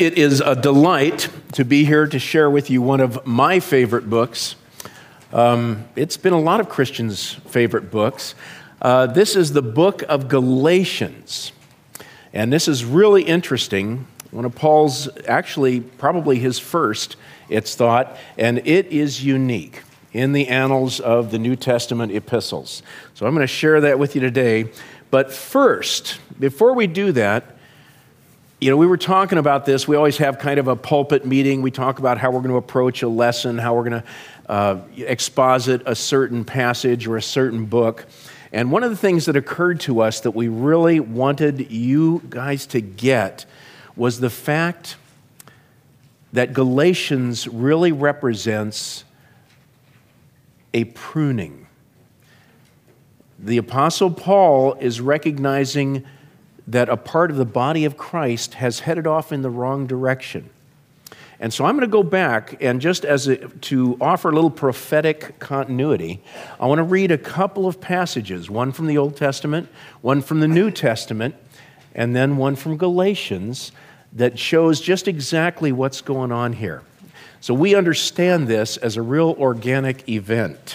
it is a delight to be here to share with you one of my favorite books. It's been a lot of Christians' favorite books. This is the book of Galatians. And this is really interesting. One of Paul's, actually, probably his first, it's thought, and it is unique in the annals of the New Testament epistles. So I'm going to share that with you today. But first, before we do that, we were talking about this. We always have kind of a pulpit meeting. We talk about how we're going to approach a lesson, how we're going to exposit a certain passage or a certain book. And one of the things that occurred to us that we really wanted you guys to get was the fact that Galatians really represents a pruning. The Apostle Paul is recognizing that a part of the body of Christ has headed off in the wrong direction. And so I'm going to go back and just to offer a little prophetic continuity, I want to read a couple of passages, one from the Old Testament, one from the New Testament, and then one from Galatians that shows just exactly what's going on here. So we understand this as a real organic event.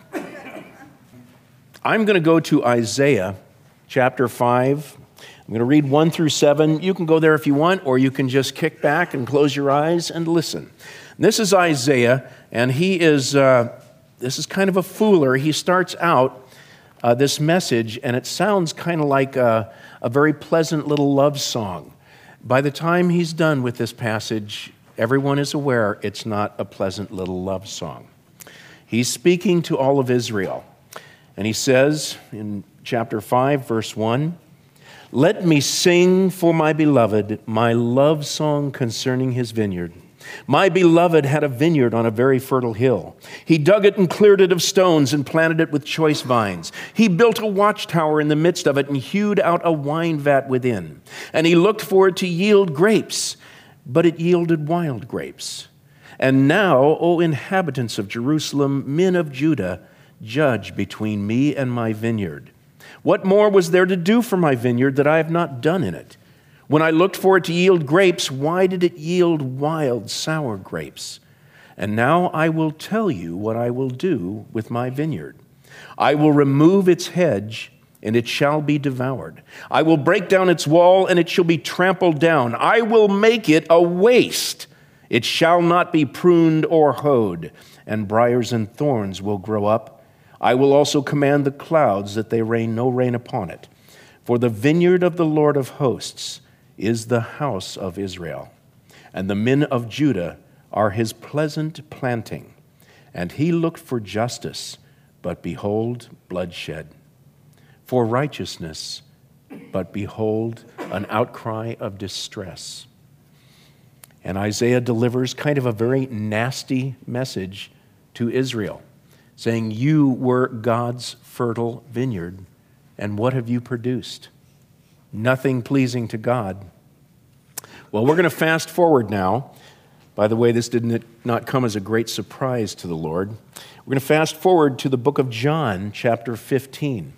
I'm going to go to Isaiah chapter 5. I'm going to read 1 through 7. You can go there if you want, or you can just kick back and close your eyes and listen. This is Isaiah, and this is kind of a fooler. He starts out this message, and it sounds kind of like a very pleasant little love song. By the time he's done with this passage, everyone is aware it's not a pleasant little love song. He's speaking to all of Israel, and he says in chapter 5, verse 1, "Let me sing for my beloved my love song concerning his vineyard. My beloved had a vineyard on a very fertile hill. He dug it and cleared it of stones and planted it with choice vines. He built a watchtower in the midst of it and hewed out a wine vat within. And he looked for it to yield grapes, but it yielded wild grapes. And now, O inhabitants of Jerusalem, men of Judah, judge between me and my vineyard. What more was there to do for my vineyard that I have not done in it? When I looked for it to yield grapes, why did it yield wild, sour grapes? And now I will tell you what I will do with my vineyard. I will remove its hedge, and it shall be devoured. I will break down its wall, and it shall be trampled down. I will make it a waste. It shall not be pruned or hoed, and briars and thorns will grow up. I will also command the clouds that they rain no rain upon it. For the vineyard of the Lord of hosts is the house of Israel, and the men of Judah are his pleasant planting. And he looked for justice, but behold, bloodshed. For righteousness, but behold, an outcry of distress." And Isaiah delivers kind of a very nasty message to Israel, saying, you were God's fertile vineyard, and what have you produced? Nothing pleasing to God. Well, we're going to fast forward now. By the way, this did not come as a great surprise to the Lord. We're going to fast forward to the book of John, chapter 15,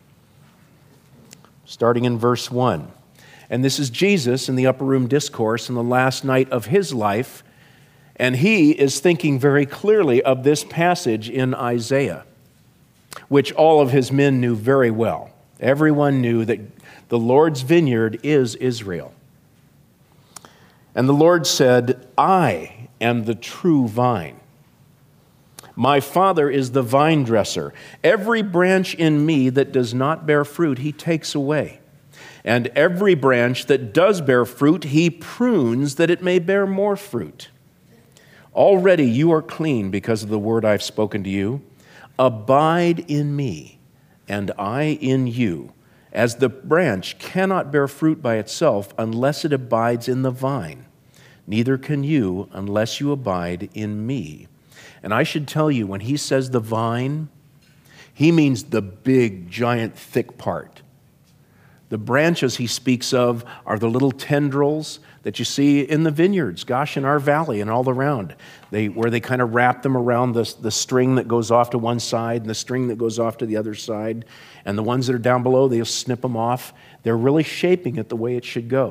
starting in verse 1. And this is Jesus in the upper room discourse in the last night of his life. And he is thinking very clearly of this passage in Isaiah, which all of his men knew very well. Everyone knew that the Lord's vineyard is Israel. And the Lord said, I am the true vine. My Father is the vine dresser. Every branch in me that does not bear fruit, he takes away. And every branch that does bear fruit, he prunes that it may bear more fruit. Already you are clean because of the word I've spoken to you. Abide in me, and I in you, as the branch cannot bear fruit by itself unless it abides in the vine. Neither can you unless you abide in me. And I should tell you, when he says the vine, he means the big, giant, thick part. The branches he speaks of are the little tendrils that you see in the vineyards, gosh, in our valley and all around, where they kind of wrap them around the string that goes off to one side and the string that goes off to the other side. And the ones that are down below, they'll snip them off. They're really shaping it the way it should go.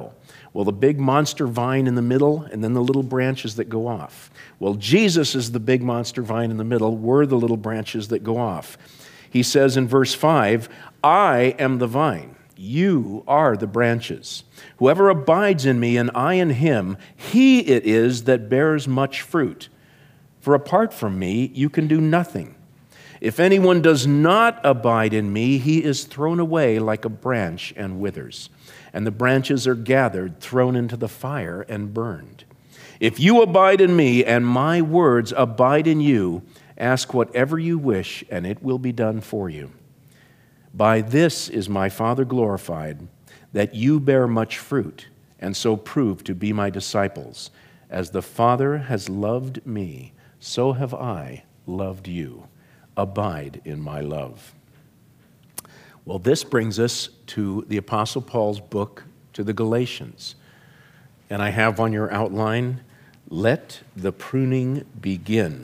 Well, the big monster vine in the middle, and then the little branches that go off. Well, Jesus is the big monster vine in the middle. We're the little branches that go off. He says in verse 5, I am the vine. You are the branches. Whoever abides in me and I in him, he it is that bears much fruit. For apart from me, you can do nothing. If anyone does not abide in me, he is thrown away like a branch and withers. And the branches are gathered, thrown into the fire, and burned. If you abide in me and my words abide in you, ask whatever you wish, and it will be done for you. By this is my Father glorified, that you bear much fruit, and so prove to be my disciples. As the Father has loved me, so have I loved you. Abide in my love. Well, this brings us to the Apostle Paul's book to the Galatians. And I have on your outline, let the pruning begin.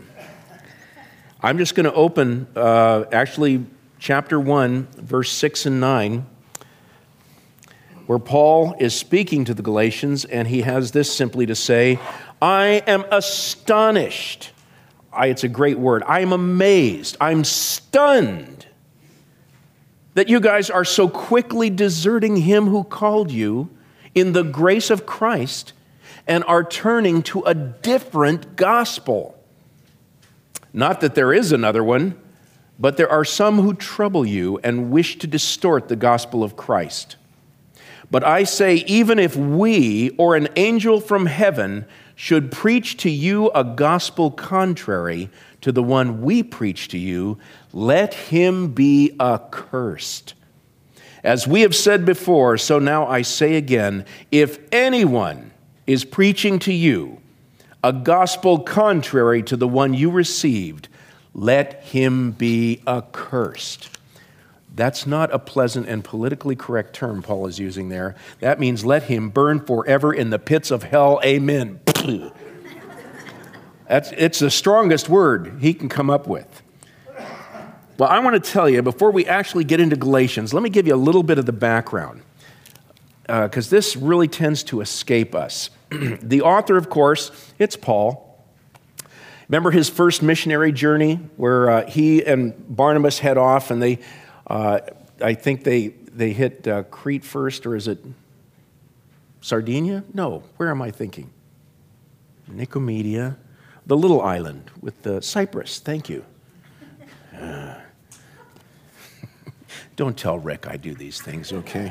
I'm just going to open, chapter 1, verse 6 and 9, where Paul is speaking to the Galatians, and he has this simply to say, I am astonished. It's a great word. I'm amazed. I'm stunned that you guys are so quickly deserting him who called you in the grace of Christ and are turning to a different gospel. Not that there is another one, but there are some who trouble you and wish to distort the gospel of Christ. But I say, even if we or an angel from heaven should preach to you a gospel contrary to the one we preach to you, let him be accursed. As we have said before, so now I say again, if anyone is preaching to you a gospel contrary to the one you received, let him be accursed. That's not a pleasant and politically correct term Paul is using there. That means let him burn forever in the pits of hell. Amen. It's the strongest word he can come up with. Well, I want to tell you, before we actually get into Galatians, let me give you a little bit of the background, because this really tends to escape us. The author, of course, it's Paul. Remember his first missionary journey where he and Barnabas head off, and I think they hit Crete first, or is it Sardinia? No, where am I thinking? Nicomedia, the little island with Cyprus. Thank you. Don't tell Rick I do these things, okay?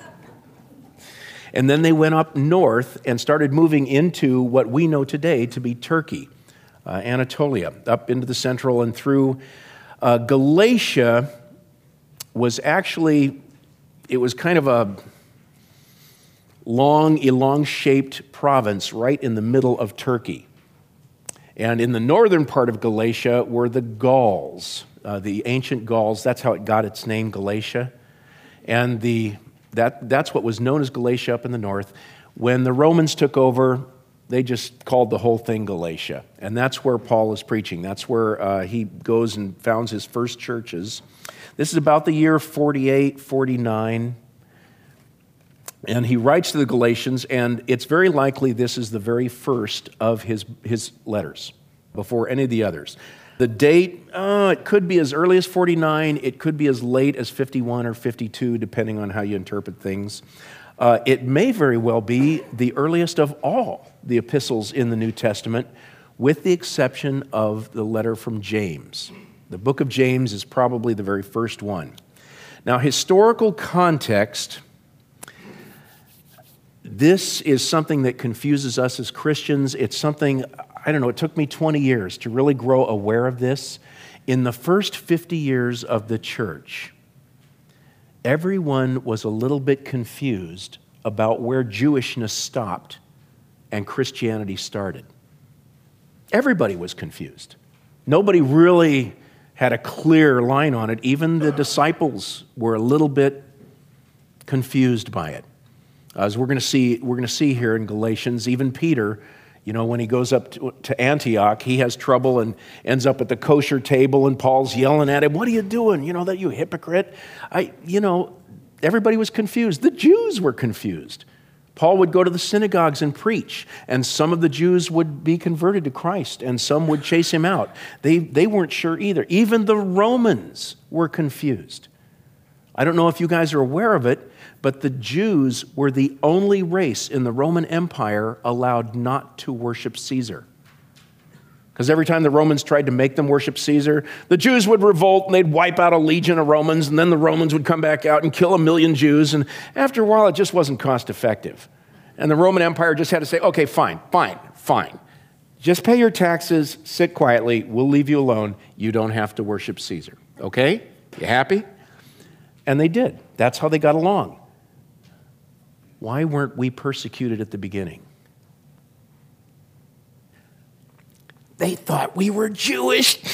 And then they went up north and started moving into what we know today to be Turkey, Anatolia, up into the central and through. Galatia was actually, it was kind of a long, elong-shaped province right in the middle of Turkey. And in the northern part of Galatia were the Gauls, the ancient Gauls. That's how it got its name, Galatia. And that's what was known as Galatia up in the north. When the Romans took over, they just called the whole thing Galatia. And that's where Paul is preaching. That's where he goes and founds his first churches. This is about the year 48, 49. And he writes to the Galatians, and it's very likely this is the very first of his letters, before any of the others. The date, it could be as early as 49, it could be as late as 51 or 52, depending on how you interpret things. It may very well be the earliest of all the epistles in the New Testament, with the exception of the letter from James. The book of James is probably the very first one. Now, historical context, this is something that confuses us as Christians. It's something, it took me 20 years to really grow aware of this. In the first 50 years of the church, everyone was a little bit confused about where Jewishness stopped and Christianity started. Everybody was confused. Nobody really had a clear line on it. Even the disciples were a little bit confused by it. As we're going to see here in Galatians, even Peter, when he goes up to Antioch, he has trouble and ends up at the kosher table, and Paul's yelling at him, "What are you doing? That you hypocrite?" Everybody was confused. The Jews were confused. Paul would go to the synagogues and preach, and some of the Jews would be converted to Christ, and some would chase him out. They weren't sure either. Even the Romans were confused. I don't know if you guys are aware of it, but the Jews were the only race in the Roman Empire allowed not to worship Caesar. Because every time the Romans tried to make them worship Caesar, the Jews would revolt and they'd wipe out a legion of Romans, and then the Romans would come back out and kill 1 million Jews. And after a while, it just wasn't cost effective. And the Roman Empire just had to say, okay, fine. Just pay your taxes, sit quietly, we'll leave you alone. You don't have to worship Caesar. Okay? You happy? And they did. That's how they got along. Why weren't we persecuted at the beginning? They thought we were Jewish.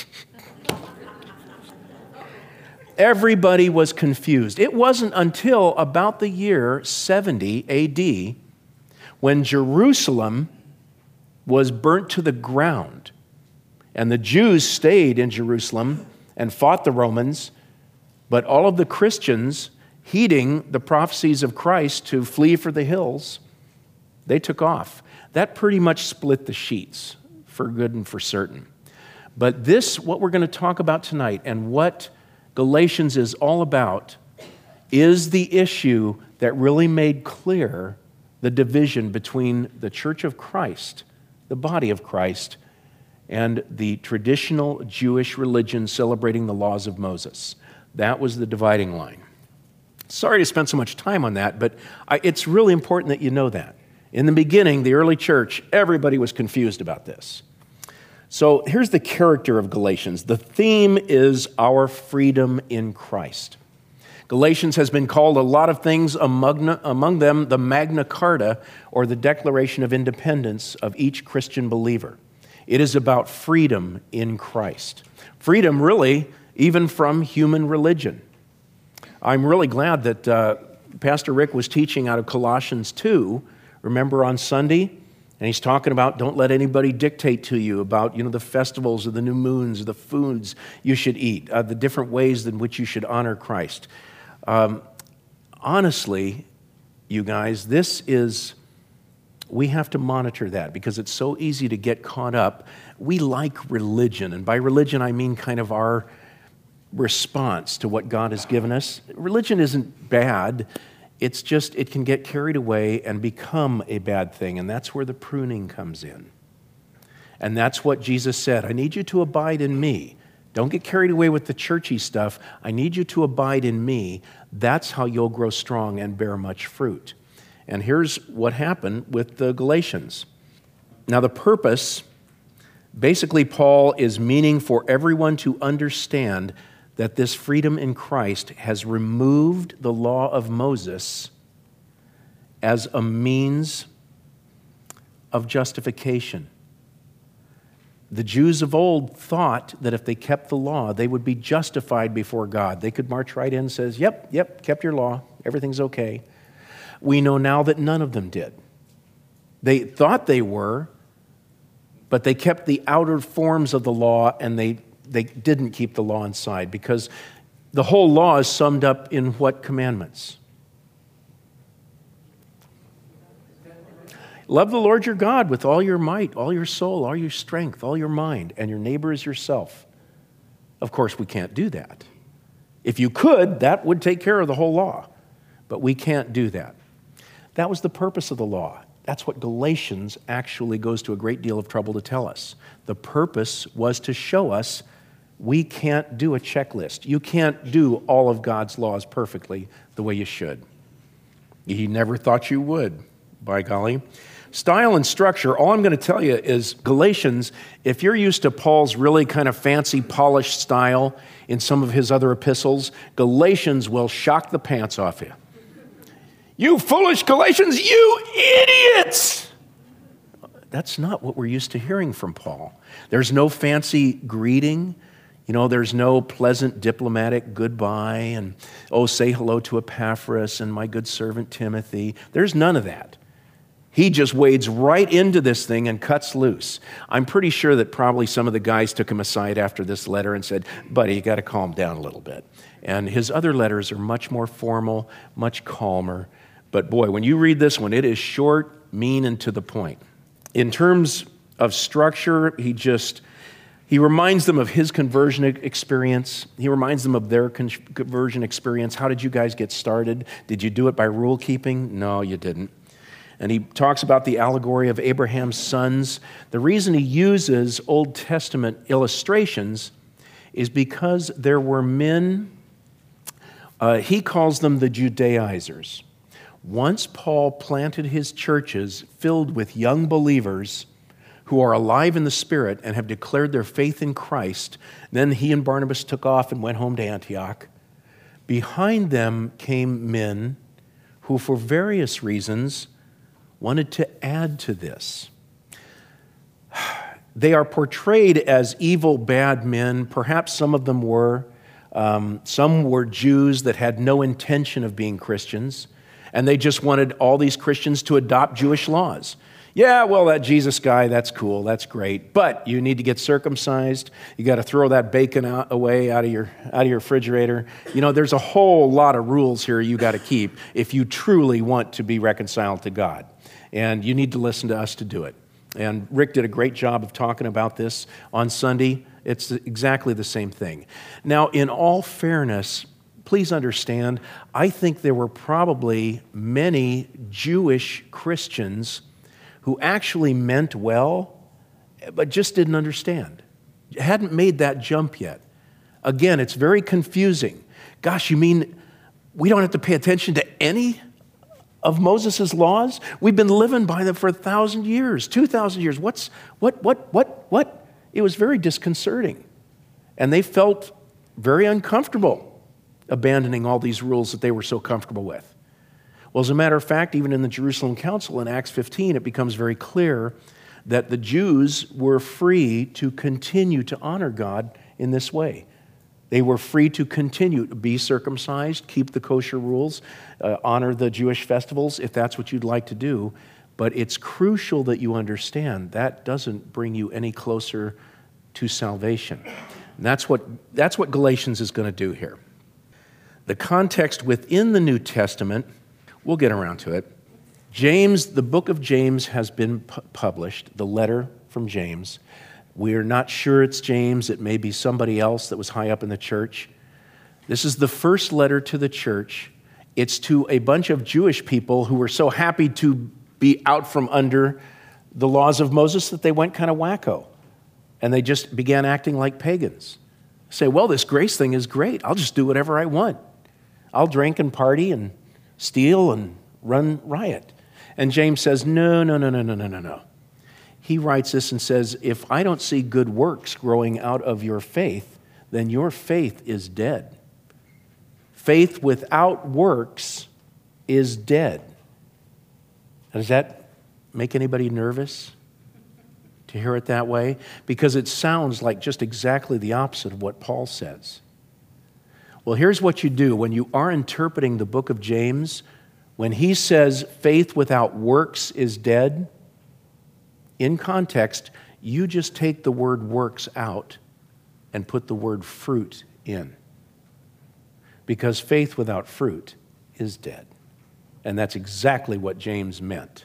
Everybody was confused. It wasn't until about the year 70 AD when Jerusalem was burnt to the ground, and the Jews stayed in Jerusalem and fought the Romans, but all of the Christians, heeding the prophecies of Christ to flee for the hills, they took off. That pretty much split the sheets, for good and for certain. But this, what we're going to talk about tonight, and what Galatians is all about, is the issue that really made clear the division between the Church of Christ, the body of Christ, and the traditional Jewish religion celebrating the laws of Moses. That was the dividing line. Sorry to spend so much time on that, but it's really important that you know that. In the beginning, the early church, everybody was confused about this. So here's the character of Galatians. The theme is our freedom in Christ. Galatians has been called a lot of things, among them the Magna Carta, or the Declaration of Independence of each Christian believer. It is about freedom in Christ. Freedom, really, even from human religion. I'm really glad that Pastor Rick was teaching out of Colossians 2, remember, on Sunday? And he's talking about don't let anybody dictate to you about, the festivals or the new moons or the foods you should eat, the different ways in which you should honor Christ. Honestly, you guys, we have to monitor that because it's so easy to get caught up. We like religion, and by religion I mean kind of our response to what God has given us. Religion isn't bad. It's just, it can get carried away and become a bad thing, and that's where the pruning comes in. And that's what Jesus said. I need you to abide in me. Don't get carried away with the churchy stuff. I need you to abide in me. That's how you'll grow strong and bear much fruit. And here's what happened with the Galatians. Now the purpose, basically Paul is meaning for everyone to understand that this freedom in Christ has removed the law of Moses as a means of justification. The Jews of old thought that if they kept the law, they would be justified before God. They could march right in and say, yep, kept your law, everything's okay. We know now that none of them did. They thought they were, but they kept the outer forms of the law, and they didn't keep the law inside, because the whole law is summed up in what commandments? Love the Lord your God with all your might, all your soul, all your strength, all your mind, and your neighbor as yourself. Of course, we can't do that. If you could, that would take care of the whole law, but we can't do that. That was the purpose of the law. That's what Galatians actually goes to a great deal of trouble to tell us. The purpose was to show us we can't do a checklist. You can't do all of God's laws perfectly the way you should. He never thought you would, by golly. Style and structure, all I'm going to tell you is Galatians, if you're used to Paul's really kind of fancy, polished style in some of his other epistles, Galatians will shock the pants off you. You foolish Galatians, you idiots! That's not what we're used to hearing from Paul. There's no fancy greeting. There's no pleasant diplomatic goodbye and, say hello to Epaphras and my good servant Timothy. There's none of that. He just wades right into this thing and cuts loose. I'm pretty sure that probably some of the guys took him aside after this letter and said, buddy, you got to calm down a little bit. And his other letters are much more formal, much calmer. But boy, when you read this one, it is short, mean, and to the point. In terms of structure, he reminds them of his conversion experience. He reminds them of their conversion experience. How did you guys get started? Did you do it by rule keeping? No, you didn't. And he talks about the allegory of Abraham's sons. The reason he uses Old Testament illustrations is because there were men, he calls them the Judaizers. Once Paul planted his churches filled with young believers who are alive in the Spirit and have declared their faith in Christ, then he and Barnabas took off and went home to Antioch. Behind them came men who, for various reasons, wanted to add to this. They are portrayed as evil, bad men. Perhaps some of them were. Some were Jews that had no intention of being Christians, and they just wanted all these Christians to adopt Jewish laws. Yeah, well, that Jesus guy, that's cool, that's great, but you need to get circumcised. You got to throw that bacon away out of your refrigerator. You know, there's a whole lot of rules here you got to keep if you truly want to be reconciled to God, and you need to listen to us to do it. And Rick did a great job of talking about this on Sunday. It's exactly the same thing. Now, in all fairness, please understand, I think there were probably many Jewish Christians who actually meant well, but just didn't understand. Hadn't made that jump yet. Again, it's very confusing. Gosh, you mean we don't have to pay attention to any of Moses' laws? We've been living by them for 1,000 years, 2,000 years. What? It was very disconcerting. And they felt very uncomfortable abandoning all these rules that they were so comfortable with. Well, as a matter of fact, even in the Jerusalem Council in Acts 15, it becomes very clear that the Jews were free to continue to honor God in this way. They were free to continue to be circumcised, keep the kosher rules, honor the Jewish festivals, if that's what you'd like to do. But it's crucial that you understand that doesn't bring you any closer to salvation. And that's what Galatians is going to do here. The context within the New Testament, we'll get around to it. James, the book of James has been published, the letter from James. We're not sure it's James. It may be somebody else that was high up in the church. This is the first letter to the church. It's to a bunch of Jewish people who were so happy to be out from under the laws of Moses that they went kind of wacko. And they just began acting like pagans. Say, well, this grace thing is great. I'll just do whatever I want. I'll drink and party and steal and run riot. And James says, no. He writes this and says, if I don't see good works growing out of your faith, then your faith is dead. Faith without works is dead. Does that make anybody nervous to hear it that way? Because it sounds like just exactly the opposite of what Paul says. Well, here's what you do. When you are interpreting the book of James, when he says faith without works is dead, in context, you just take the word works out and put the word fruit in. Because faith without fruit is dead. And that's exactly what James meant.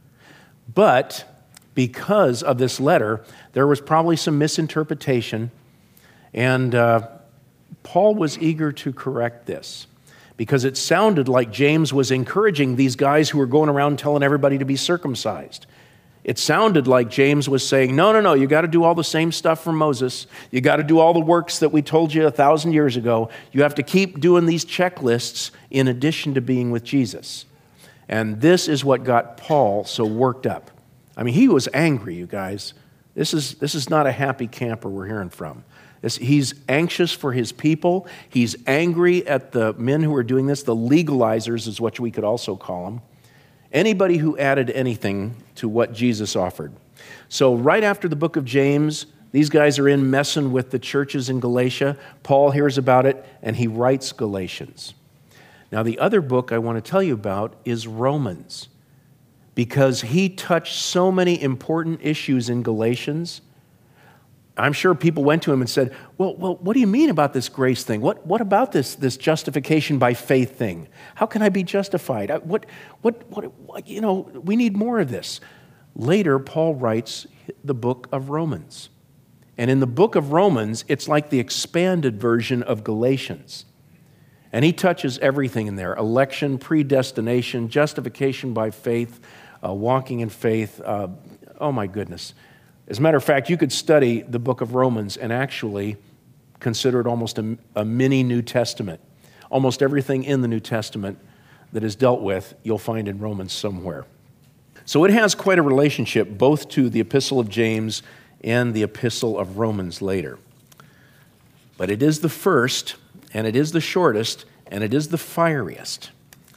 But because of this letter, there was probably some misinterpretation, and Paul was eager to correct this because it sounded like James was encouraging these guys who were going around telling everybody to be circumcised. It sounded like James was saying, no, you got to do all the same stuff from Moses. You got to do all the works that we told you 1,000 years ago. You have to keep doing these checklists in addition to being with Jesus. And this is what got Paul so worked up. I mean, he was angry, you guys. This is not a happy camper we're hearing from. He's anxious for his people. He's angry at the men who are doing this. The legalizers is what we could also call them. Anybody who added anything to what Jesus offered. So right after the book of James, these guys are in messing with the churches in Galatia. Paul hears about it, and he writes Galatians. Now, the other book I want to tell you about is Romans, because he touched so many important issues in Galatians. I'm sure people went to him and said, well, what do you mean about this grace thing? What about this justification by faith thing? How can I be justified? We need more of this. Later, Paul writes the book of Romans. And in the book of Romans, it's like the expanded version of Galatians. And he touches everything in there: election, predestination, justification by faith, walking in faith. Oh my goodness. As a matter of fact, you could study the book of Romans and actually consider it almost a mini New Testament. Almost everything in the New Testament that is dealt with, you'll find in Romans somewhere. So it has quite a relationship both to the Epistle of James and the Epistle of Romans later. But it is the first, and it is the shortest, and it is the fieriest.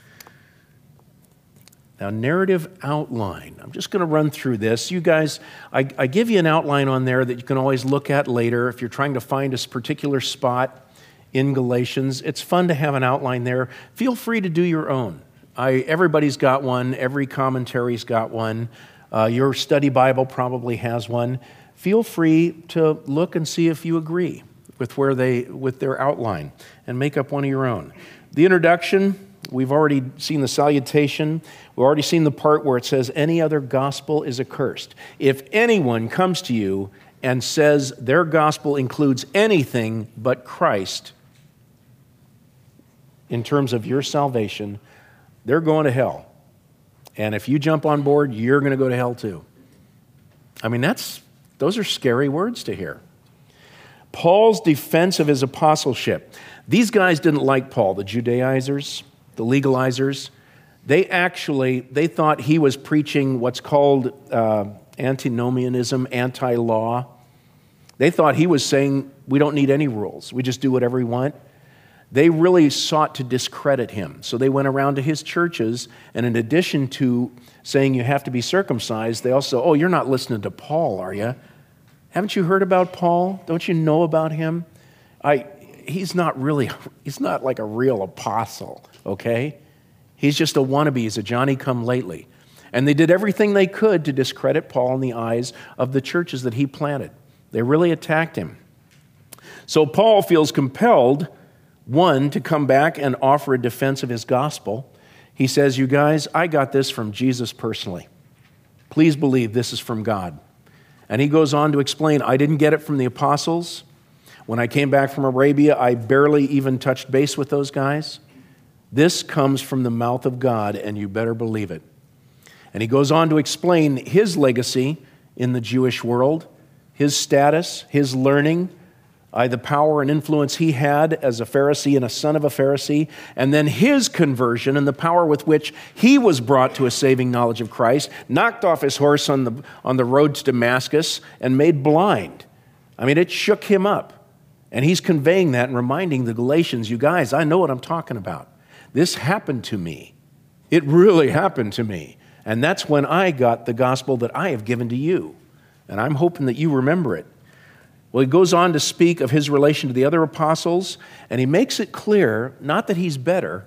Now, narrative outline. I'm just going to run through this. You guys, I give you an outline on there that you can always look at later if you're trying to find a particular spot in Galatians. It's fun to have an outline there. Feel free to do your own. Everybody's got one. Every commentary's got one. Your study Bible probably has one. Feel free to look and see if you agree with their outline and make up one of your own. The introduction. We've already seen the salutation. We've already seen the part where it says, any other gospel is accursed. If anyone comes to you and says their gospel includes anything but Christ in terms of your salvation, they're going to hell. And if you jump on board, you're going to go to hell too. I mean, those are scary words to hear. Paul's defense of his apostleship. These guys didn't like Paul, the Judaizers, the legalizers. They thought he was preaching what's called antinomianism, anti-law. They thought he was saying we don't need any rules. We just do whatever we want. They really sought to discredit him. So they went around to his churches, and in addition to saying you have to be circumcised, they also, you're not listening to Paul, are you? Haven't you heard about Paul? Don't you know about him? He's not like a real apostle, okay? He's just a wannabe. He's a Johnny-come-lately. And they did everything they could to discredit Paul in the eyes of the churches that he planted. They really attacked him. So Paul feels compelled, one, to come back and offer a defense of his gospel. He says, you guys, I got this from Jesus personally. Please believe this is from God. And he goes on to explain, I didn't get it from the apostles. When I came back from Arabia, I barely even touched base with those guys. This comes from the mouth of God, and you better believe it. And he goes on to explain his legacy in the Jewish world, his status, his learning, the power and influence he had as a Pharisee and a son of a Pharisee, and then his conversion and the power with which he was brought to a saving knowledge of Christ, knocked off his horse on the road to Damascus, and made blind. I mean, it shook him up. And he's conveying that and reminding the Galatians, you guys, I know what I'm talking about. This happened to me. It really happened to me. And that's when I got the gospel that I have given to you. And I'm hoping that you remember it. Well, he goes on to speak of his relation to the other apostles, and he makes it clear, not that he's better,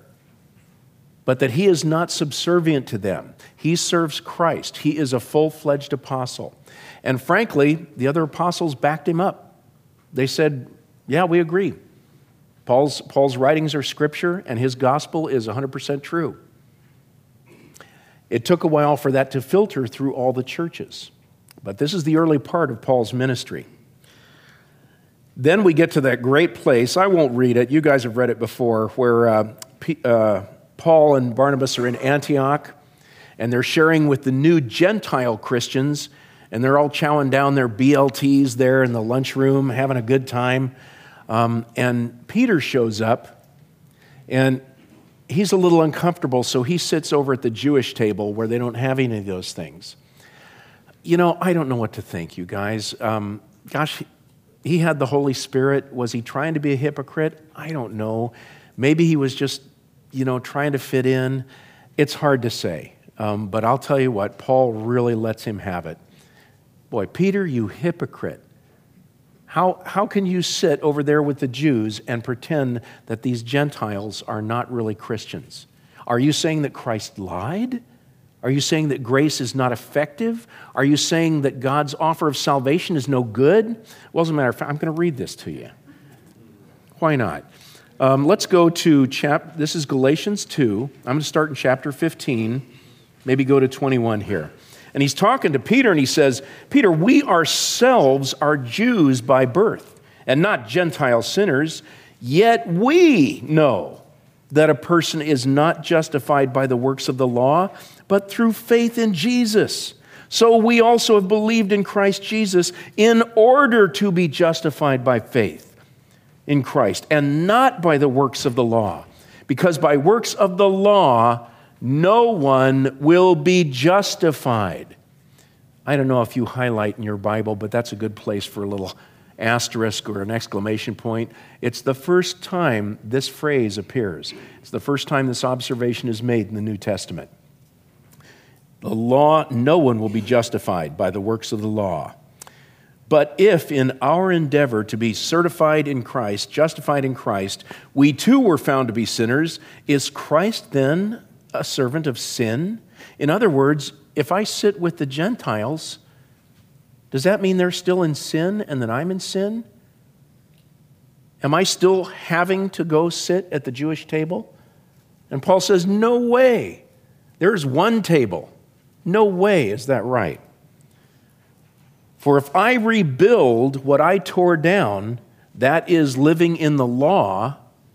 but that he is not subservient to them. He serves Christ. He is a full-fledged apostle. And frankly, the other apostles backed him up. They said, yeah, we agree. Paul's writings are scripture, and his gospel is 100% true. It took a while for that to filter through all the churches. But this is the early part of Paul's ministry. Then we get to that great place. I won't read it. You guys have read it before, where Paul and Barnabas are in Antioch, and they're sharing with the new Gentile Christians, and they're all chowing down their BLTs there in the lunchroom, having a good time. And Peter shows up, and he's a little uncomfortable, so he sits over at the Jewish table where they don't have any of those things. You know, I don't know what to think, you guys. He had the Holy Spirit. Was he trying to be a hypocrite? I don't know. Maybe he was just, trying to fit in. It's hard to say. But I'll tell you what, Paul really lets him have it. Boy, Peter, you hypocrite. How can you sit over there with the Jews and pretend that these Gentiles are not really Christians? Are you saying that Christ lied? Are you saying that grace is not effective? Are you saying that God's offer of salvation is no good? Well, as a matter of fact, I'm going to read this to you. Why not? Let's go to this is Galatians 2. I'm going to start in chapter 15, maybe go to 21 here. And he's talking to Peter, and he says, Peter, we ourselves are Jews by birth, and not Gentile sinners, yet we know that a person is not justified by the works of the law, but through faith in Jesus. So we also have believed in Christ Jesus in order to be justified by faith in Christ, and not by the works of the law, because by works of the law, no one will be justified. I don't know if you highlight in your Bible, but that's a good place for a little asterisk or an exclamation point. It's the first time this phrase appears. It's the first time this observation is made in the New Testament. The law, no one will be justified by the works of the law. But if in our endeavor to be certified in Christ, justified in Christ, we too were found to be sinners, is Christ then a servant of sin? In other words, if I sit with the Gentiles, does that mean they're still in sin and that I'm in sin? Am I still having to go sit at the Jewish table? And Paul says, no way. There's one table. No way is that right. For if I rebuild what I tore down, that is living in the law,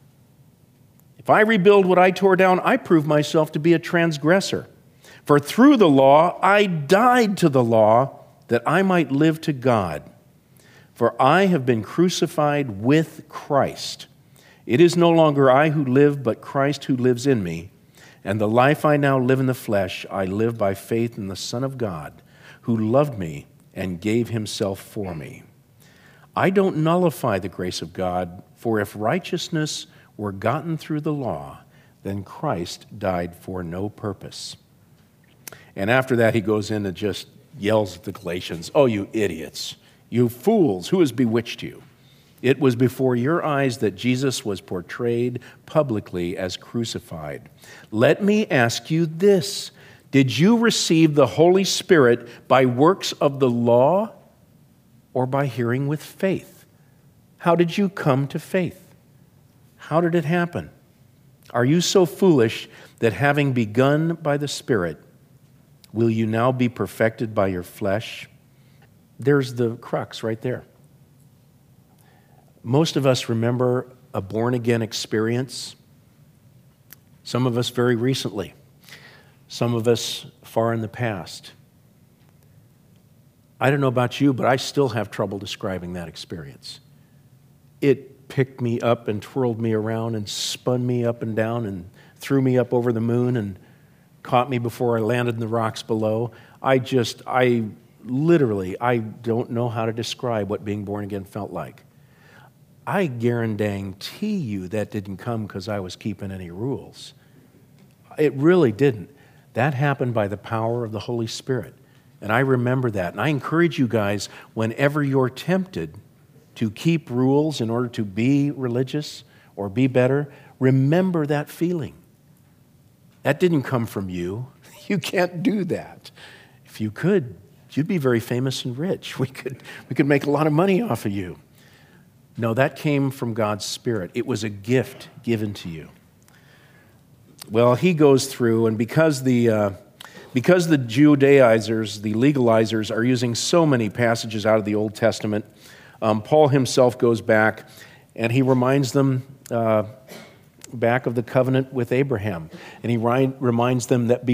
if I rebuild what I tore down, I prove myself to be a transgressor. For through the law, I died to the law that I might live to God. For I have been crucified with Christ. It is no longer I who live, but Christ who lives in me. And the life I now live in the flesh, I live by faith in the Son of God, who loved me and gave himself for me. I don't nullify the grace of God, for if righteousness were gotten through the law, then Christ died for no purpose. And after that, he goes in and just yells at the Galatians, oh, you idiots, you fools, who has bewitched you? It was before your eyes that Jesus was portrayed publicly as crucified. Let me ask you this. Did you receive the Holy Spirit by works of the law or by hearing with faith? How did you come to faith? How did it happen? Are you so foolish that having begun by the Spirit, will you now be perfected by your flesh? There's the crux right there. Most of us remember a born-again experience. Some of us very recently. Some of us far in the past. I don't know about you, but I still have trouble describing that experience. It picked me up and twirled me around and spun me up and down and threw me up over the moon and caught me before I landed in the rocks below. I don't know how to describe what being born again felt like. I guarantee you that didn't come because I was keeping any rules. It really didn't. That happened by the power of the Holy Spirit. And I remember that. And I encourage you guys, whenever you're tempted to keep rules in order to be religious or be better, remember that feeling. That didn't come from you. You can't do that. If you could, you'd be very famous and rich. We could make a lot of money off of you. No, that came from God's Spirit. It was a gift given to you. Well, he goes through, and because the Judaizers, the legalizers, are using so many passages out of the Old Testament, Paul himself goes back, and he reminds them back of the covenant with Abraham. And he reminds them that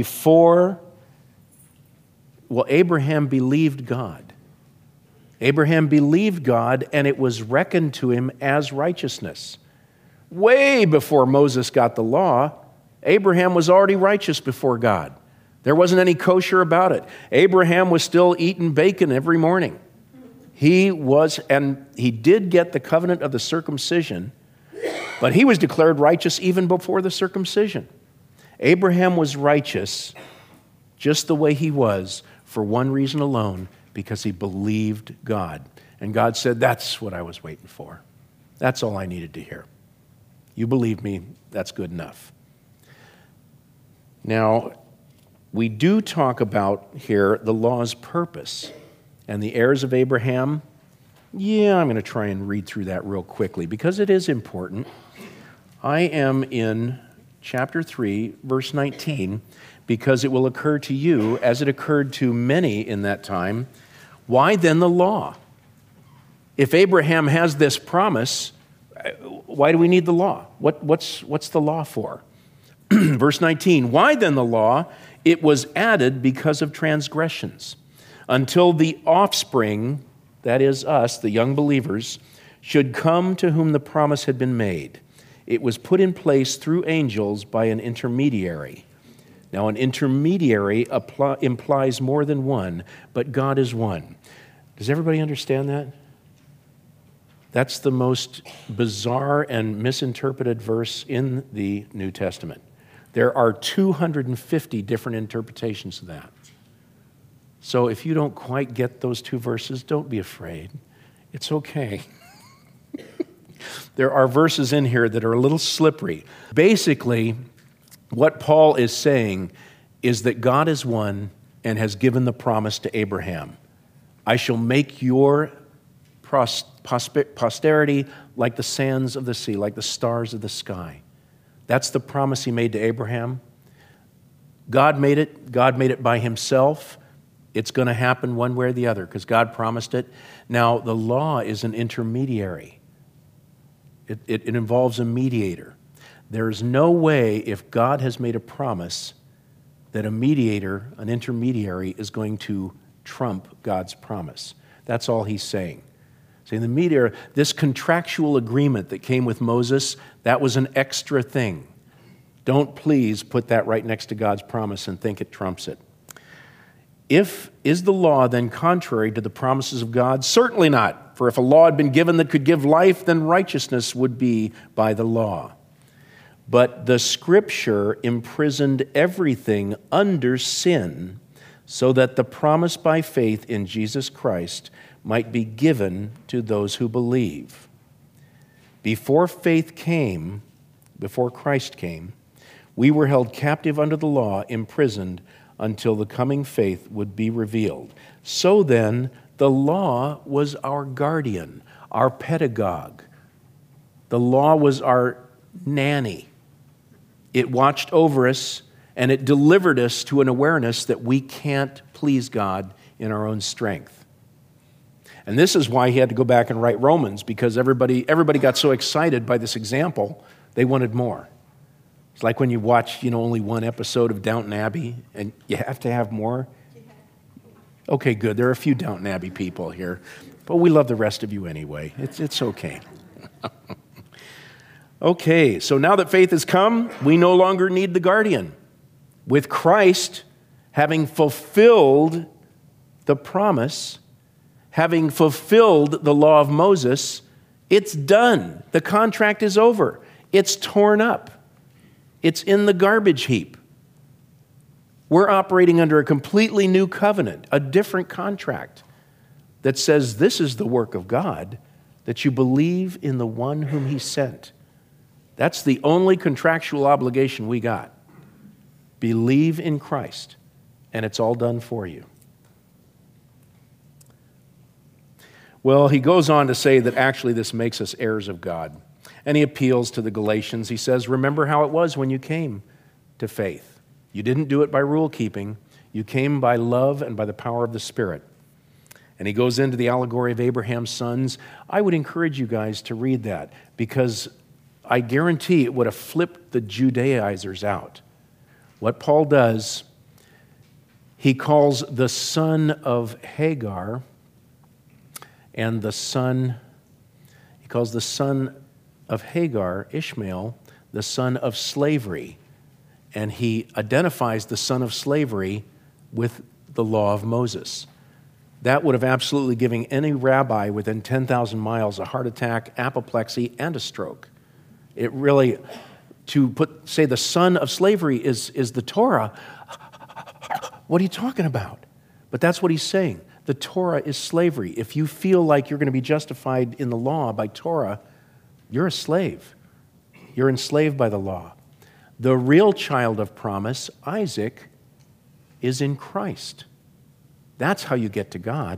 Abraham believed God. Abraham believed God, and it was reckoned to him as righteousness. Way before Moses got the law, Abraham was already righteous before God. There wasn't any kosher about it. Abraham was still eating bacon every morning. He did get the covenant of the circumcision, but he was declared righteous even before the circumcision. Abraham was righteous just the way he was for one reason alone, because he believed God. And God said, that's what I was waiting for. That's all I needed to hear. You believe me, that's good enough. Now, we do talk about here the law's purpose. And the heirs of Abraham, I'm going to try and read through that real quickly because it is important. I am in chapter 3, verse 19, because it will occur to you, as it occurred to many in that time, why then the law? If Abraham has this promise, why do we need the law? What's the law for? Verse 19, why then the law? It was added because of transgressions, until the offspring, that is us, the young believers, should come to whom the promise had been made. It was put in place through angels by an intermediary. Now, an intermediary implies more than one, but God is one. Does everybody understand that? That's the most bizarre and misinterpreted verse in the New Testament. There are 250 different interpretations of that. So if you don't quite get those two verses, don't be afraid. It's okay. There are verses in here that are a little slippery. Basically, what Paul is saying is that God is one and has given the promise to Abraham. I shall make your posterity like the sands of the sea, like the stars of the sky. That's the promise he made to Abraham. God made it by himself. It's going to happen one way or the other because God promised it. Now, the law is an intermediary. It involves a mediator. There is no way, if God has made a promise, that a mediator, an intermediary, is going to trump God's promise. That's all he's saying. See, the mediator, this contractual agreement that came with Moses, that was an extra thing. Don't please put that right next to God's promise and think it trumps it. Is the law then contrary to the promises of God? Certainly not. For if a law had been given that could give life, then righteousness would be by the law. But the Scripture imprisoned everything under sin, so that the promise by faith in Jesus Christ might be given to those who believe. Before Christ came, we were held captive under the law, imprisoned until the coming faith would be revealed. So then, the law was our guardian, our pedagogue. The law was our nanny. It watched over us, and it delivered us to an awareness that we can't please God in our own strength. And this is why he had to go back and write Romans, because everybody got so excited by this example, they wanted more. It's like when you watch, only one episode of Downton Abbey, and you have to have more. Okay, good. There are a few Downton Abbey people here, but we love the rest of you anyway. It's okay. Okay, so now that faith has come, we no longer need the guardian. With Christ having fulfilled the promise, having fulfilled the law of Moses, it's done. The contract is over. It's torn up. It's in the garbage heap. We're operating under a completely new covenant, a different contract that says this is the work of God, that you believe in the one whom he sent. That's the only contractual obligation we got. Believe in Christ, and it's all done for you. Well, he goes on to say that actually this makes us heirs of God. And he appeals to the Galatians. He says, remember how it was when you came to faith. You didn't do it by rule keeping. You came by love and by the power of the Spirit. And he goes into the allegory of Abraham's sons. I would encourage you guys to read that, because I guarantee it would have flipped the Judaizers out. What Paul does, he calls the son of Hagar and he calls the son of Hagar, Ishmael, the son of slavery. And he identifies the son of slavery with the law of Moses. That would have absolutely given any rabbi within 10,000 miles a heart attack, apoplexy, and a stroke. It really, say the son of slavery is the Torah, what are you talking about? But that's what he's saying. The Torah is slavery. If you feel like you're going to be justified in the law by Torah, you're a slave. You're enslaved by the law. The real child of promise, Isaac, is in Christ. That's how you get to God.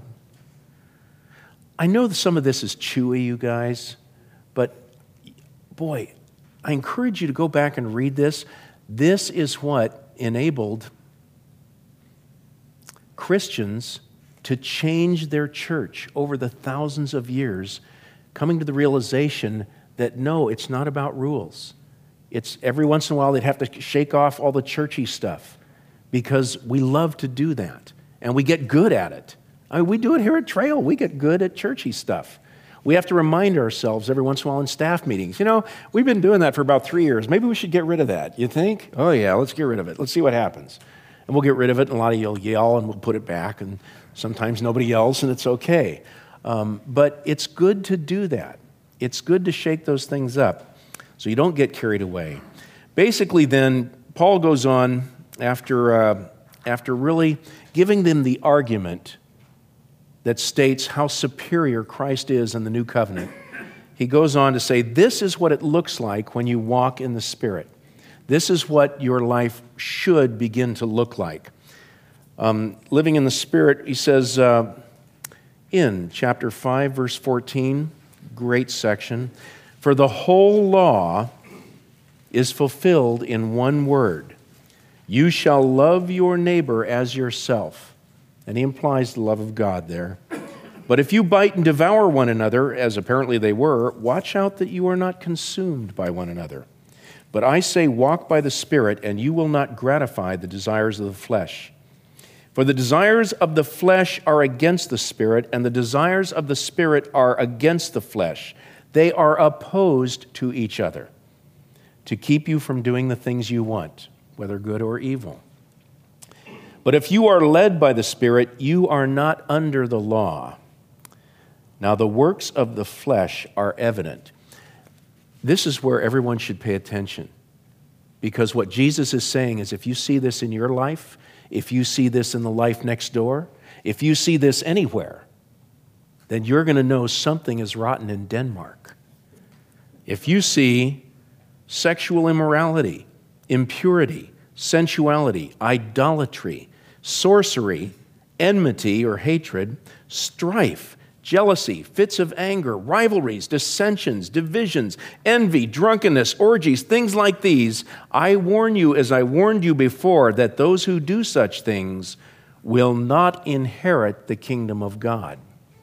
I know that some of this is chewy, you guys, but boy, I encourage you to go back and read this. This is what enabled Christians to change their church over the thousands of years, coming to the realization that no, it's not about rules. It's every once in a while they'd have to shake off all the churchy stuff because we love to do that and we get good at it. I mean, we do it here at Trail. We get good at churchy stuff. We have to remind ourselves every once in a while in staff meetings, we've been doing that for about 3 years. Maybe we should get rid of that. You think? Oh yeah, let's get rid of it. Let's see what happens. And we'll get rid of it, and a lot of you will yell, and we'll put it back, and sometimes nobody yells, and it's okay. But it's good to do that. It's good to shake those things up so you don't get carried away. Basically then, Paul goes on after really giving them the argument that states how superior Christ is in the new covenant. He goes on to say, this is what it looks like when you walk in the Spirit. This is what your life should begin to look like. Living in the Spirit, he says in chapter 5, verse 14, great section, for the whole law is fulfilled in one word. You shall love your neighbor as yourself. And he implies the love of God there. But if you bite and devour one another, as apparently they were, watch out that you are not consumed by one another. But I say, walk by the Spirit, and you will not gratify the desires of the flesh. For the desires of the flesh are against the Spirit, and the desires of the Spirit are against the flesh. They are opposed to each other, to keep you from doing the things you want, whether good or evil. But if you are led by the Spirit, you are not under the law. Now the works of the flesh are evident. This is where everyone should pay attention. Because what Jesus is saying is if you see this in your life, if you see this in the life next door, if you see this anywhere, then you're going to know something is rotten in Denmark. If you see sexual immorality, impurity, sensuality, idolatry, sorcery, enmity or hatred, strife, jealousy, fits of anger, rivalries, dissensions, divisions, envy, drunkenness, orgies, things like these, I warn you, as I warned you before, that those who do such things will not inherit the kingdom of God.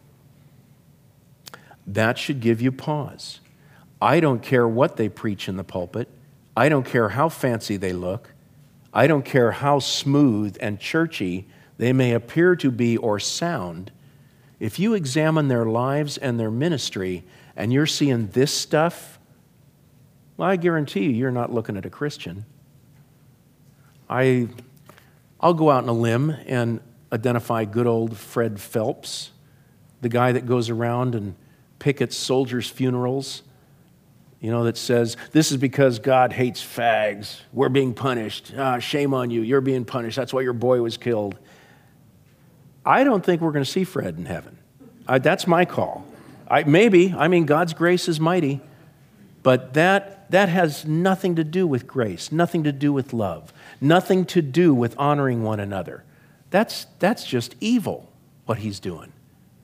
That should give you pause. I don't care what they preach in the pulpit. I don't care how fancy they look. I don't care how smooth and churchy they may appear to be or sound. If you examine their lives and their ministry and you're seeing this stuff, well, I guarantee you're not looking at a Christian. I'll go out on a limb and identify good old Fred Phelps, the guy that goes around and pickets soldiers' funerals, that says, this is because God hates fags. We're being punished. Shame on you. You're being punished. That's why your boy was killed. I don't think we're going to see Fred in heaven. That's my call. God's grace is mighty, but that has nothing to do with grace, nothing to do with love, nothing to do with honoring one another. That's just evil, what he's doing.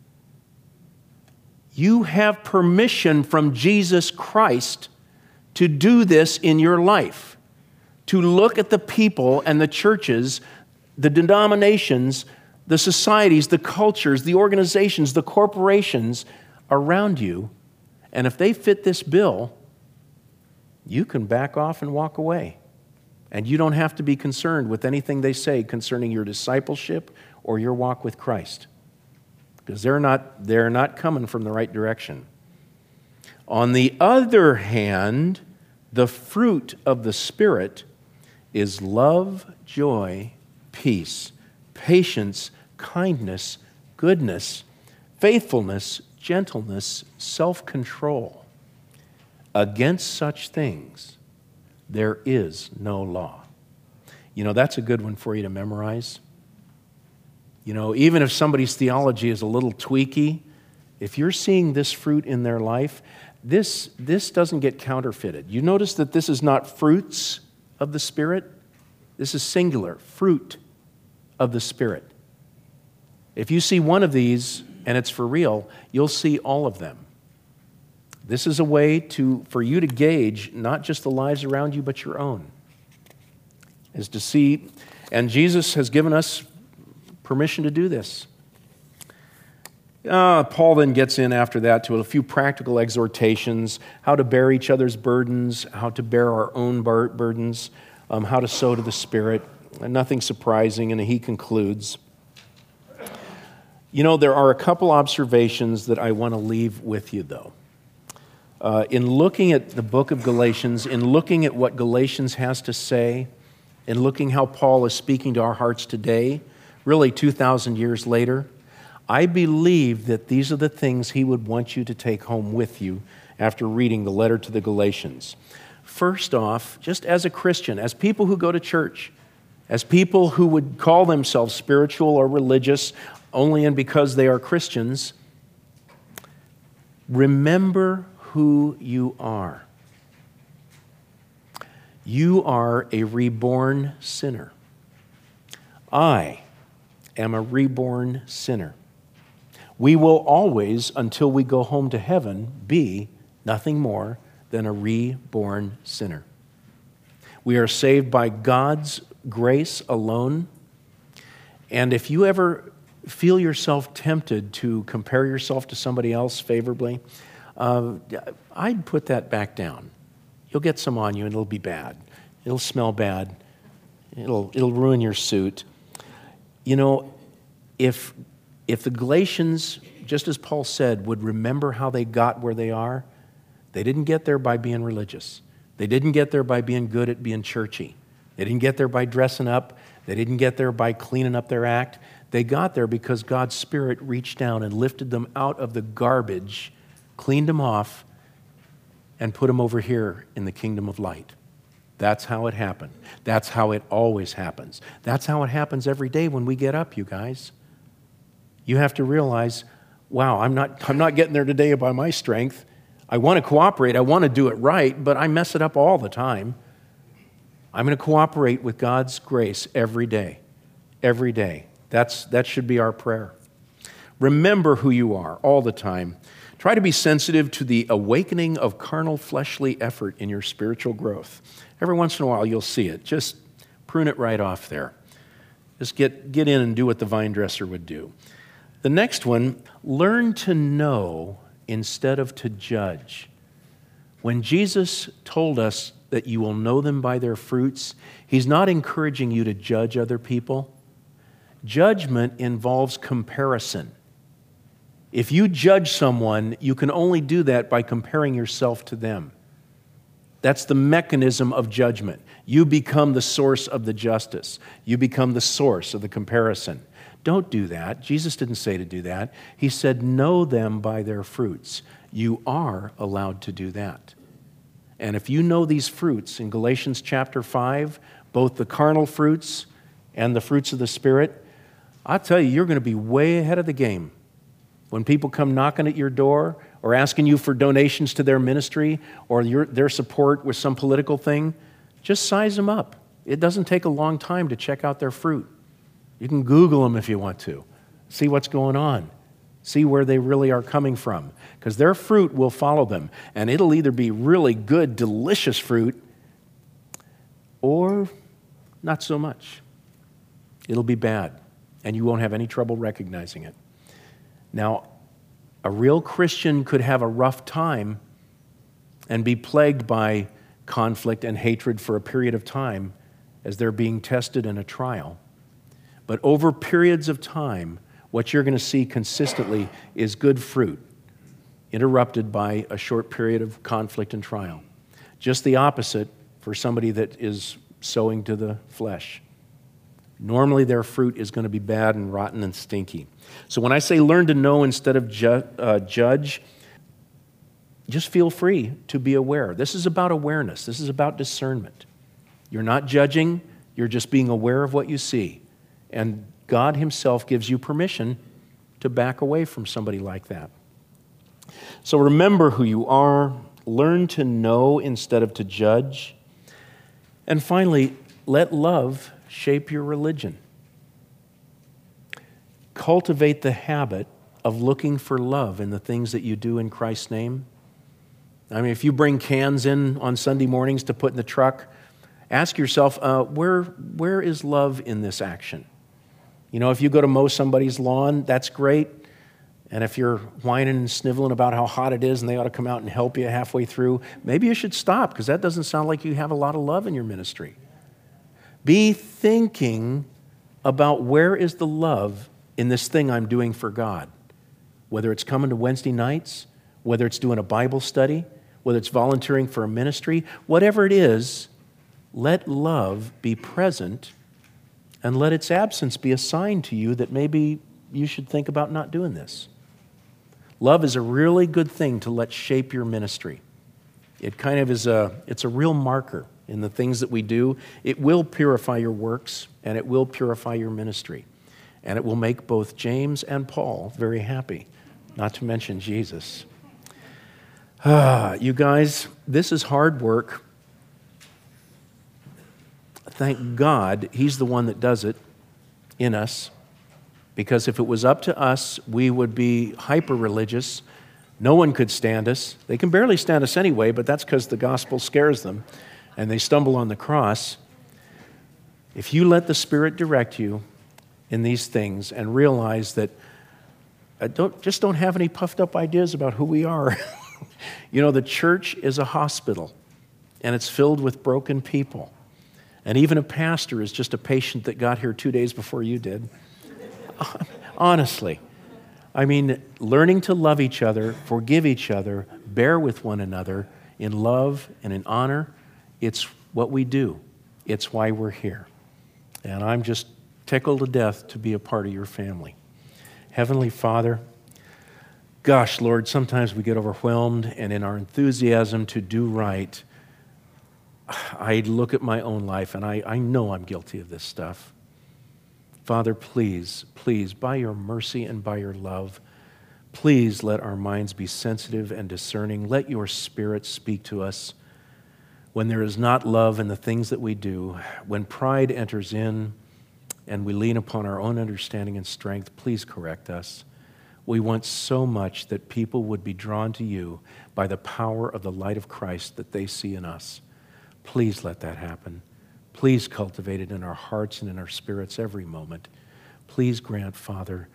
You have permission from Jesus Christ to do this in your life, to look at the people and the churches, the denominations, the societies, the cultures, the organizations, the corporations around you, and if they fit this bill, you can back off and walk away. And you don't have to be concerned with anything they say concerning your discipleship or your walk with Christ, because they're not coming from the right direction. On the other hand, the fruit of the Spirit is love, joy, peace, patience, kindness, goodness, faithfulness, gentleness, self-control. Against such things, there is no law. That's a good one for you to memorize. Even if somebody's theology is a little tweaky, if you're seeing this fruit in their life, this doesn't get counterfeited. You notice that this is not fruits of the Spirit. This is singular, fruit of the Spirit. If you see one of these and it's for real, you'll see all of them. This is a way for you to gauge not just the lives around you, but your own. Is to see, and Jesus has given us permission to do this. Paul then gets in after that to a few practical exhortations, how to bear each other's burdens, how to bear our own burdens, how to sow to the Spirit. Nothing surprising, and he concludes. There are a couple observations that I want to leave with you, though. In looking at the book of Galatians, in looking at what Galatians has to say, in looking how Paul is speaking to our hearts today, really 2,000 years later, I believe that these are the things he would want you to take home with you after reading the letter to the Galatians. First off, just as a Christian, as people who go to church, as people who would call themselves spiritual or religious only and because they are Christians, remember who you are. You are a reborn sinner. I am a reborn sinner. We will always, until we go home to heaven, be nothing more than a reborn sinner. We are saved by God's grace alone. And if you ever feel yourself tempted to compare yourself to somebody else favorably, I'd put that back down. You'll get some on you and it'll be bad. It'll smell bad. It'll ruin your suit. If the Galatians, just as Paul said, would remember how they got where they are, they didn't get there by being religious. They didn't get there by being good at being churchy. They didn't get there by dressing up. They didn't get there by cleaning up their act. They got there because God's Spirit reached down and lifted them out of the garbage, cleaned them off, and put them over here in the kingdom of light. That's how it happened. That's how it always happens. That's how it happens every day when we get up, you guys. You have to realize, wow, I'm not getting there today by my strength. I want to cooperate. I want to do it right, but I mess it up all the time. I'm going to cooperate with God's grace every day. Every day. That should be our prayer. Remember who you are all the time. Try to be sensitive to the awakening of carnal, fleshly effort in your spiritual growth. Every once in a while, you'll see it. Just prune it right off there. Just get in and do what the vine dresser would do. The next one, learn to know instead of to judge. When Jesus told us that you will know them by their fruits, he's not encouraging you to judge other people. Judgment involves comparison. If you judge someone, you can only do that by comparing yourself to them. That's the mechanism of judgment. You become the source of the justice. You become the source of the comparison. Don't do that. Jesus didn't say to do that. He said, know them by their fruits. You are allowed to do that. And if you know these fruits in Galatians chapter 5, both the carnal fruits and the fruits of the Spirit, I'll tell you, you're going to be way ahead of the game. When people come knocking at your door or asking you for donations to their ministry or their support with some political thing, just size them up. It doesn't take a long time to check out their fruit. You can Google them if you want to. See what's going on. See where they really are coming from. Because their fruit will follow them. And it'll either be really good, delicious fruit or not so much. It'll be bad. And you won't have any trouble recognizing it. Now, a real Christian could have a rough time and be plagued by conflict and hatred for a period of time as they're being tested in a trial. But over periods of time, what you're going to see consistently is good fruit, interrupted by a short period of conflict and trial. Just the opposite for somebody that is sowing to the flesh. Normally their fruit is going to be bad and rotten and stinky. So when I say learn to know instead of judge, just feel free to be aware. This is about awareness. This is about discernment. You're not judging. You're just being aware of what you see. And God himself gives you permission to back away from somebody like that. So remember who you are. Learn to know instead of to judge. And finally, let love shape your religion. cultivate the habit of looking for love in the things that you do in Christ's name. I mean, if you bring cans in on Sunday mornings to put in the truck, ask yourself, where is love in this action? You know, if you go to mow somebody's lawn, that's great. And if you're whining and sniveling about how hot it is and they ought to come out and help you halfway through, maybe you should stop, because that doesn't sound like you have a lot of love in your ministry. Be thinking about, where is the love in this thing I'm doing for God? Whether it's coming to Wednesday nights, whether it's doing a Bible study, whether it's volunteering for a ministry, whatever it is, let love be present, and let its absence be a sign to you that maybe you should think about not doing this. Love is a really good thing to let shape your ministry. It kind of is it's a real marker in the things that we do. It will purify your works, and it will purify your ministry. And it will make both James and Paul very happy, not to mention Jesus. You guys, this is hard work. Thank God He's the one that does it in us. Because if it was up to us, we would be hyper-religious. No one could stand us. They can barely stand us anyway, but that's because the gospel scares them and they stumble on the cross. If you let the Spirit direct you in these things and realize that don't have any puffed up ideas about who we are. You know, the church is a hospital, and it's filled with broken people. And even a pastor is just a patient that got here 2 days before you did. Honestly. I mean, learning to love each other, forgive each other, bear with one another in love and in honor, it's what we do. It's why we're here. And I'm just tickled to death to be a part of your family. Heavenly Father, gosh, Lord, sometimes we get overwhelmed, and in our enthusiasm to do right, I look at my own life, and I know I'm guilty of this stuff. Father, please, please, by your mercy and by your love, please let our minds be sensitive and discerning. Let your Spirit speak to us when there is not love in the things that we do, when pride enters in and we lean upon our own understanding and strength. Please correct us. We want so much that people would be drawn to you by the power of the light of Christ that they see in us. Please let that happen. Please cultivate it in our hearts and in our spirits every moment. Please grant, Father,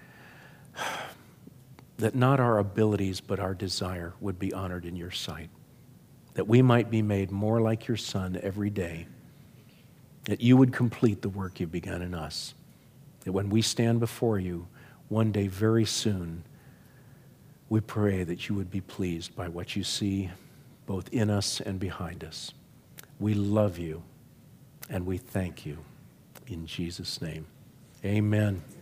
that not our abilities but our desire would be honored in your sight, that we might be made more like your Son every day, that you would complete the work you've begun in us, that when we stand before you one day very soon, we pray that you would be pleased by what you see both in us and behind us. We love you. And we thank you in Jesus' name. Amen.